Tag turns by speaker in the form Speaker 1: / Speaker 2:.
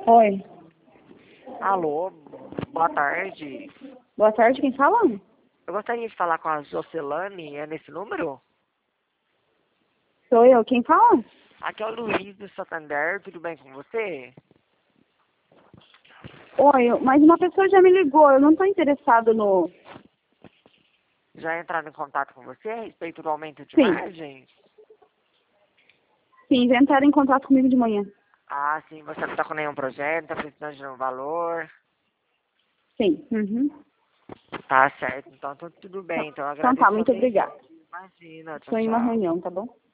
Speaker 1: Oi.
Speaker 2: Alô, boa tarde.
Speaker 1: Boa tarde, quem fala?
Speaker 2: Eu gostaria de falar com a Jocelane, é nesse número?
Speaker 1: Sou eu, quem fala?
Speaker 2: Aqui é o Luiz do Santander, tudo bem com você?
Speaker 1: Oi, mas uma pessoa já me ligou, eu não tô interessado no...
Speaker 2: Já entraram em contato com você a respeito do aumento de
Speaker 1: Sim,
Speaker 2: margem?
Speaker 1: sim, já entraram em contato comigo de manhã.
Speaker 2: Ah, sim, você não está com nenhum projeto, está precisando de um valor.
Speaker 1: Sim, uhum.
Speaker 2: Tá certo, então tudo bem, então eu
Speaker 1: Então tá,
Speaker 2: agradeço a sua
Speaker 1: muito
Speaker 2: atenção.
Speaker 1: obrigada.
Speaker 2: Imagina, tchau,
Speaker 1: Estou em uma
Speaker 2: tchau.
Speaker 1: reunião, tá bom?